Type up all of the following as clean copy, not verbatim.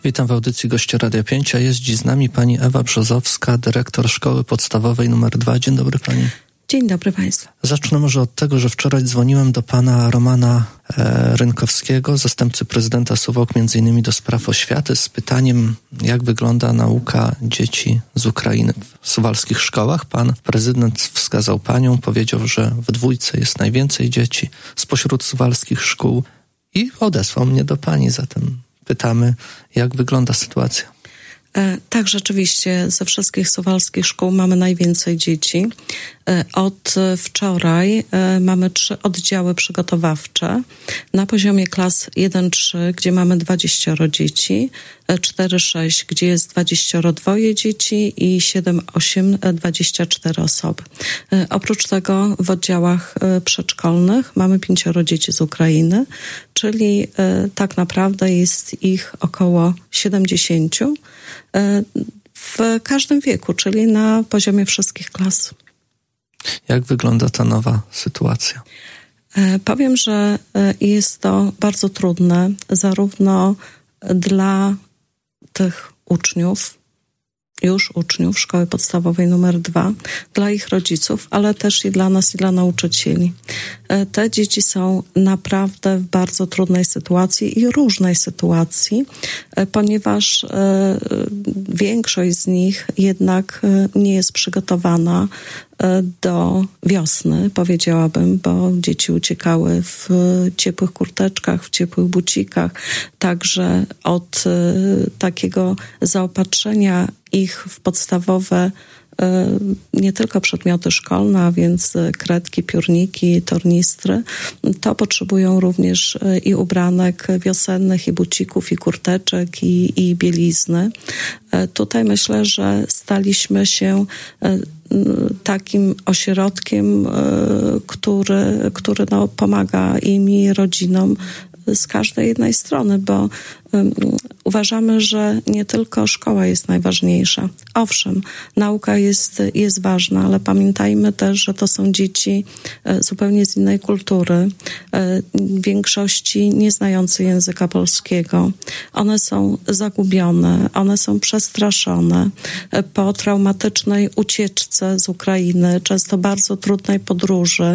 Witam w audycji Goście Radia 5, a jest dziś z nami pani Ewa Brzozowska, dyrektor Szkoły Podstawowej nr 2. Dzień dobry pani. Dzień dobry państwu. Zacznę może od tego, że wczoraj dzwoniłem do pana Romana Rynkowskiego, zastępcy prezydenta Suwałk, m.in. do spraw oświaty, z pytaniem, jak wygląda nauka dzieci z Ukrainy w suwalskich szkołach. Pan prezydent wskazał panią, powiedział, że w Dwójce jest najwięcej dzieci spośród suwalskich szkół i odesłał mnie do pani, zatem pytamy, jak wygląda sytuacja. Tak, rzeczywiście ze wszystkich suwalskich szkół mamy najwięcej dzieci. Od wczoraj mamy 3 oddziały przygotowawcze na poziomie klas 1-3, gdzie mamy 20 dzieci, 4-6, gdzie jest 22 dzieci i 7-8, 24 osoby. Oprócz tego w oddziałach przedszkolnych mamy 5 dzieci z Ukrainy, czyli tak naprawdę jest ich około 70 w każdym wieku, czyli na poziomie wszystkich klas. Jak wygląda ta nowa sytuacja? Powiem, że jest to bardzo trudne zarówno dla tych uczniów Szkoły Podstawowej nr 2, dla ich rodziców, ale też i dla nas, i dla nauczycieli. Te dzieci są naprawdę w bardzo trudnej sytuacji i różnej sytuacji, ponieważ większość z nich jednak nie jest przygotowana do wiosny, powiedziałabym, bo dzieci uciekały w ciepłych kurteczkach, w ciepłych bucikach, także od takiego zaopatrzenia ich w podstawowe nie tylko przedmioty szkolne, a więc kredki, piórniki, tornistry, to potrzebują również i ubranek wiosennych, i bucików, i kurteczek, i bielizny. Tutaj myślę, że staliśmy się takim ośrodkiem, który pomaga im i rodzinom z każdej jednej strony, bo uważamy, że nie tylko szkoła jest najważniejsza. Owszem, nauka jest ważna, ale pamiętajmy też, że to są dzieci zupełnie z innej kultury, w większości nie znające języka polskiego. One są zagubione, one są przestraszone po traumatycznej ucieczce z Ukrainy, często bardzo trudnej podróży,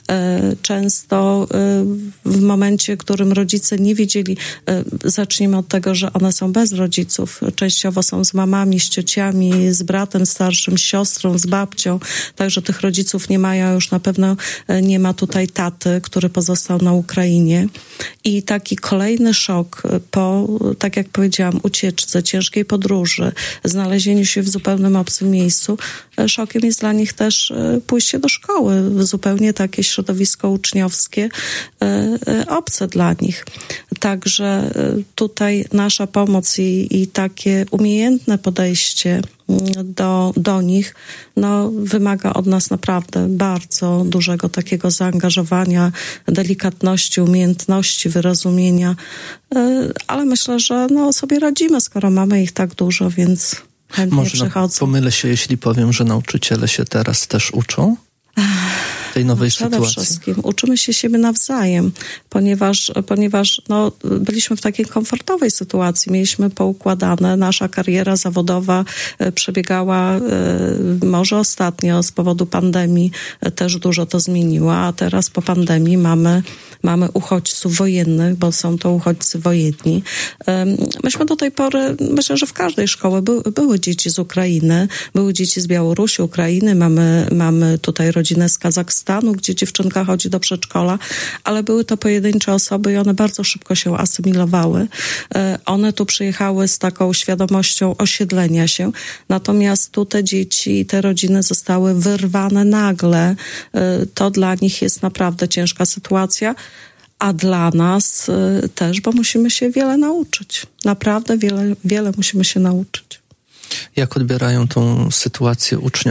często w momencie, w którym rodzice nie wiedzieli, zacznijmy od tego, że one są bez rodziców, częściowo są z mamami, z ciociami, z bratem starszym, z siostrą, z babcią, także tych rodziców nie mają, już na pewno nie ma tutaj taty, który pozostał na Ukrainie. I taki kolejny szok po, tak jak powiedziałam, ucieczce, ciężkiej podróży, znalezieniu się w zupełnym obcym miejscu, szokiem jest dla nich też pójście do szkoły, w zupełnie takie środowisko uczniowskie, obce dla nich. Także tutaj nasza pomoc i takie umiejętne podejście do nich wymaga od nas naprawdę bardzo dużego takiego zaangażowania, delikatności, umiejętności, wyrozumienia, ale myślę, że sobie radzimy, skoro mamy ich tak dużo, więc chętnie przychodzą. Pomylę się, jeśli powiem, że nauczyciele się teraz też uczą tej nowej Przede sytuacji. wszystkim uczymy się siebie nawzajem, ponieważ byliśmy w takiej komfortowej sytuacji, mieliśmy poukładane, nasza kariera zawodowa przebiegała może ostatnio z powodu pandemii też dużo to zmieniła, a teraz po pandemii mamy uchodźców wojennych, bo są to uchodźcy wojenni. Myśmy do tej pory, myślę, że w każdej szkole były dzieci z Ukrainy, były dzieci z Białorusi, Ukrainy, mamy tutaj rodzinę z Kazachstanu, gdzie dziewczynka chodzi do przedszkola, ale były to pojedyncze osoby i one bardzo szybko się asymilowały. One tu przyjechały z taką świadomością osiedlenia się, natomiast tu te dzieci i te rodziny zostały wyrwane nagle. To dla nich jest naprawdę ciężka sytuacja, a dla nas też, bo musimy się wiele nauczyć. Naprawdę wiele musimy się nauczyć. Jak odbierają tą sytuację uczniowie?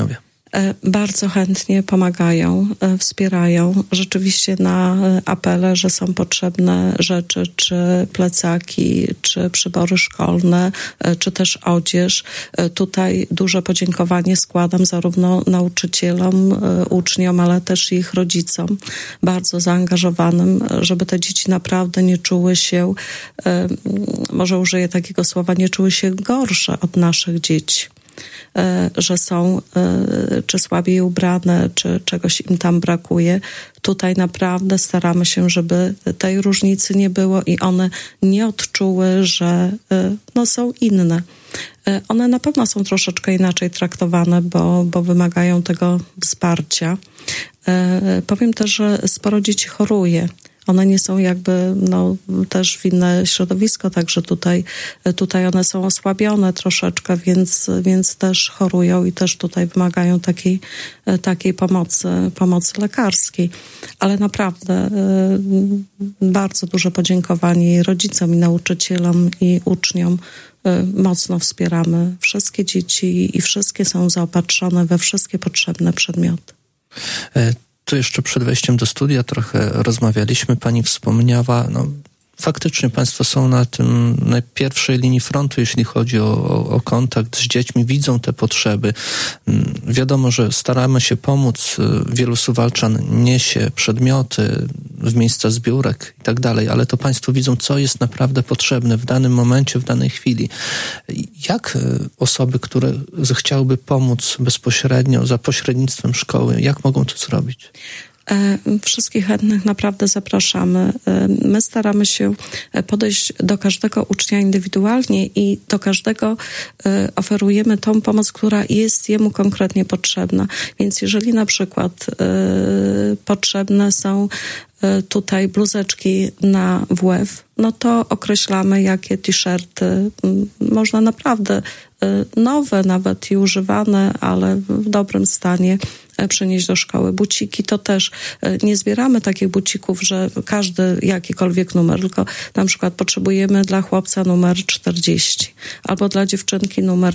Bardzo chętnie pomagają, wspierają. Rzeczywiście na apele, że są potrzebne rzeczy, czy plecaki, czy przybory szkolne, czy też odzież. Tutaj duże podziękowanie składam zarówno nauczycielom, uczniom, ale też ich rodzicom, bardzo zaangażowanym, żeby te dzieci naprawdę nie czuły się, może użyję takiego słowa, nie czuły się gorsze od naszych dzieci. Że są czy słabiej ubrane, czy czegoś im tam brakuje. Tutaj naprawdę staramy się, żeby tej różnicy nie było i one nie odczuły, że są inne. One na pewno są troszeczkę inaczej traktowane, bo wymagają tego wsparcia. Powiem też, że sporo dzieci choruje. One nie są jakby też w inne środowisko, także tutaj one są osłabione troszeczkę, więc też chorują i też tutaj wymagają takiej pomocy lekarskiej. Ale naprawdę bardzo duże podziękowanie i rodzicom, i nauczycielom, i uczniom. Mocno wspieramy wszystkie dzieci i wszystkie są zaopatrzone we wszystkie potrzebne przedmioty. Tu jeszcze przed wejściem do studia trochę rozmawialiśmy. Pani wspomniała, faktycznie Państwo są na pierwszej linii frontu, jeśli chodzi o kontakt z dziećmi, widzą te potrzeby. Wiadomo, że staramy się pomóc. Wielu suwalczan niesie przedmioty w miejsca zbiórek i tak dalej, ale to Państwo widzą, co jest naprawdę potrzebne w danym momencie, w danej chwili. Jak osoby, które chciałyby pomóc bezpośrednio, za pośrednictwem szkoły, jak mogą to zrobić? Wszystkich chętnych naprawdę zapraszamy. My staramy się podejść do każdego ucznia indywidualnie i do każdego oferujemy tą pomoc, która jest jemu konkretnie potrzebna. Więc jeżeli na przykład potrzebne są tutaj bluzeczki na WF, to określamy, jakie t-shirty, można naprawdę nowe nawet i używane, ale w dobrym stanie przynieść do szkoły. Buciki to też nie zbieramy takich bucików, że każdy jakikolwiek numer, tylko na przykład potrzebujemy dla chłopca numer 40 albo dla dziewczynki numer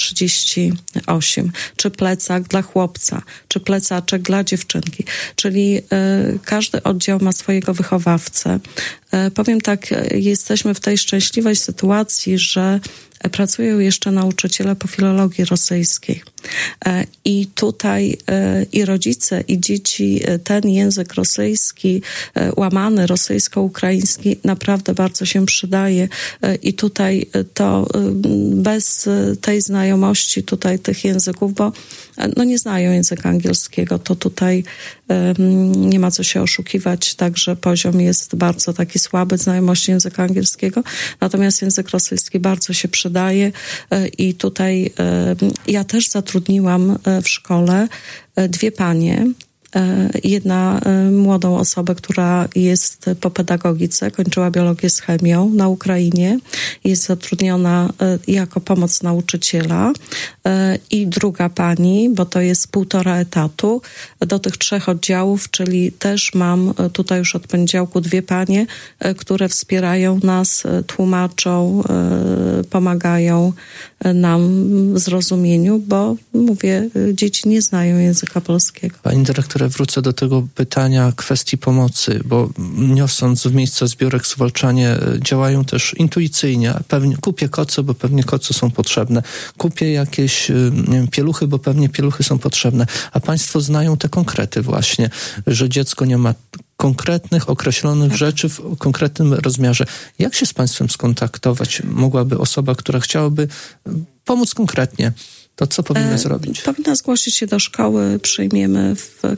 38, czy plecak dla chłopca, czy plecaczek dla dziewczynki. Czyli każdy oddział ma swojego wychowawcę. Powiem tak, jesteśmy w tej szczęśliwej sytuacji, że pracują jeszcze nauczyciele po filologii rosyjskiej. I tutaj i rodzice, i dzieci ten język rosyjski, łamany rosyjsko-ukraiński naprawdę bardzo się przydaje i tutaj to bez tej znajomości tutaj tych języków, bo nie znają języka angielskiego, to tutaj nie ma co się oszukiwać, także poziom jest bardzo taki słaby znajomości języka angielskiego, natomiast język rosyjski bardzo się przydaje i tutaj ja też zatrudniłam w szkole 2 panie. Jedna młodą osobę, która jest po pedagogice, kończyła biologię z chemią na Ukrainie, jest zatrudniona jako pomoc nauczyciela i druga pani, bo to jest 1,5 etatu do tych 3 oddziałów, czyli też mam tutaj już od poniedziałku 2 panie, które wspierają nas, tłumaczą, pomagają nam w zrozumieniu, bo mówię, dzieci nie znają języka polskiego. Pani dyrektor, wrócę do tego pytania kwestii pomocy, bo niosąc w miejsca zbiórek suwalczanie działają też intuicyjnie. Pewnie kupię koce, bo pewnie koce są potrzebne. Kupię jakieś pieluchy, bo pewnie pieluchy są potrzebne. A Państwo znają te konkrety właśnie, że dziecko nie ma konkretnych, określonych rzeczy w konkretnym rozmiarze. Jak się z Państwem skontaktować mogłaby osoba, która chciałaby pomóc konkretnie? To co powinna zrobić? Powinna zgłosić się do szkoły, przyjmiemy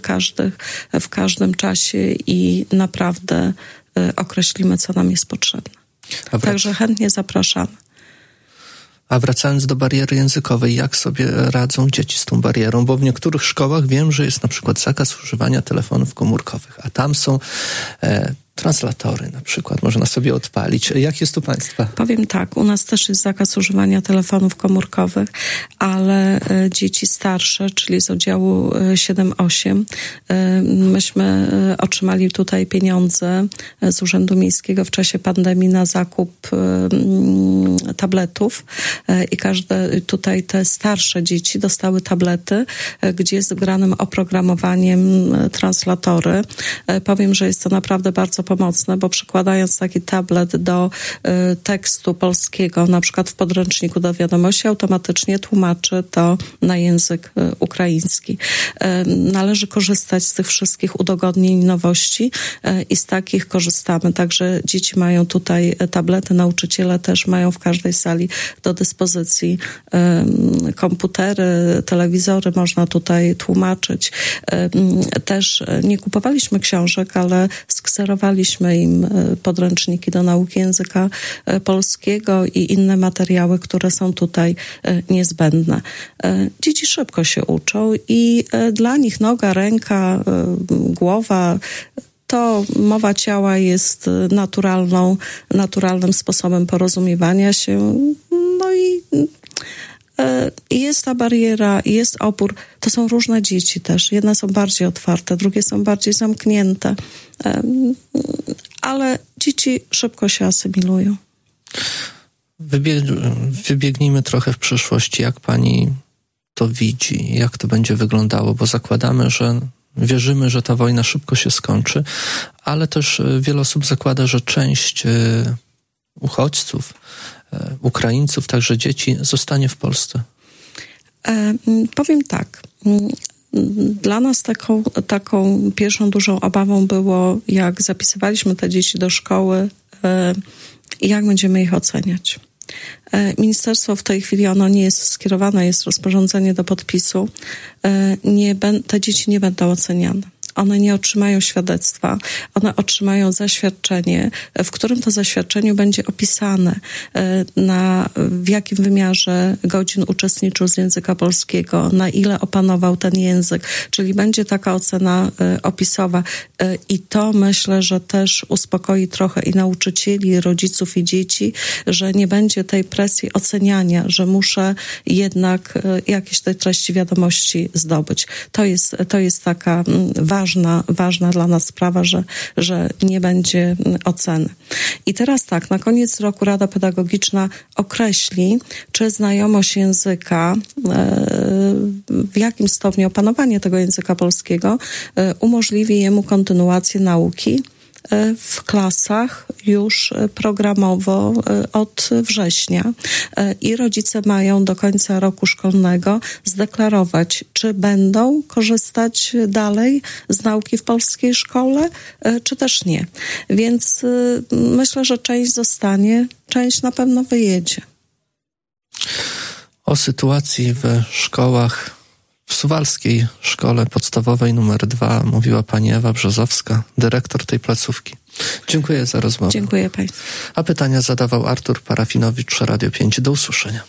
w każdym czasie i naprawdę określimy, co nam jest potrzebne. Także chętnie zapraszamy. A wracając do bariery językowej, jak sobie radzą dzieci z tą barierą? Bo w niektórych szkołach wiem, że jest na przykład zakaz używania telefonów komórkowych, a tam są translatory na przykład można sobie odpalić. Jak jest u Państwa? Powiem tak, u nas też jest zakaz używania telefonów komórkowych, ale dzieci starsze, czyli z oddziału 7-8, myśmy otrzymali tutaj pieniądze z Urzędu Miejskiego w czasie pandemii na zakup tabletów i każde tutaj te starsze dzieci dostały tablety, gdzie z wgranym oprogramowaniem translatory. Powiem, że jest to naprawdę bardzo pomocne, bo przykładając taki tablet do tekstu polskiego, na przykład w podręczniku do wiadomości, automatycznie tłumaczy to na język ukraiński. Należy korzystać z tych wszystkich udogodnień, nowości i z takich korzystamy. Także dzieci mają tutaj tablety, nauczyciele też mają w każdej sali do dyspozycji komputery, telewizory, można tutaj tłumaczyć. Też nie kupowaliśmy książek, ale skserowaliśmy im podręczniki do nauki języka polskiego i inne materiały, które są tutaj niezbędne. Dzieci szybko się uczą i dla nich noga, ręka, głowa, to mowa ciała jest naturalnym sposobem porozumiewania się. No i jest ta bariera, jest opór. To są różne dzieci też. Jedne są bardziej otwarte, drugie są bardziej zamknięte. Ale dzieci szybko się asymilują. Wybiegnijmy trochę w przyszłość. Jak pani to widzi? Jak to będzie wyglądało? Bo zakładamy, wierzymy, że ta wojna szybko się skończy, ale też wiele osób zakłada, że część uchodźców, Ukraińców, także dzieci, zostanie w Polsce. Powiem tak. Dla nas taką pierwszą dużą obawą było, jak zapisywaliśmy te dzieci do szkoły i jak będziemy ich oceniać. Ministerstwo w tej chwili, ono nie jest skierowane, jest rozporządzenie do podpisu. Te dzieci nie będą oceniane. One nie otrzymają świadectwa, one otrzymają zaświadczenie, w którym to zaświadczeniu będzie opisane, w jakim wymiarze godzin uczestniczył z języka polskiego, na ile opanował ten język, czyli będzie taka ocena opisowa i to myślę, że też uspokoi trochę i nauczycieli, i rodziców, i dzieci, że nie będzie tej presji oceniania, że muszę jednak jakieś tej treści wiadomości zdobyć. To jest taka ważna dla nas sprawa, że nie będzie oceny. I teraz tak, na koniec roku Rada Pedagogiczna określi, czy znajomość języka, w jakim stopniu opanowanie tego języka polskiego umożliwi jemu kontynuację nauki w klasach już programowo od września i rodzice mają do końca roku szkolnego zdeklarować, czy będą korzystać dalej z nauki w polskiej szkole, czy też nie. Więc myślę, że część zostanie, część na pewno wyjedzie. O sytuacji w szkołach w Suwalskiej Szkole Podstawowej nr 2 mówiła pani Ewa Brzozowska, dyrektor tej placówki. Dziękuję za rozmowę. Dziękuję państwu. A pytania zadawał Artur Parafinowicz, Radio 5. Do usłyszenia.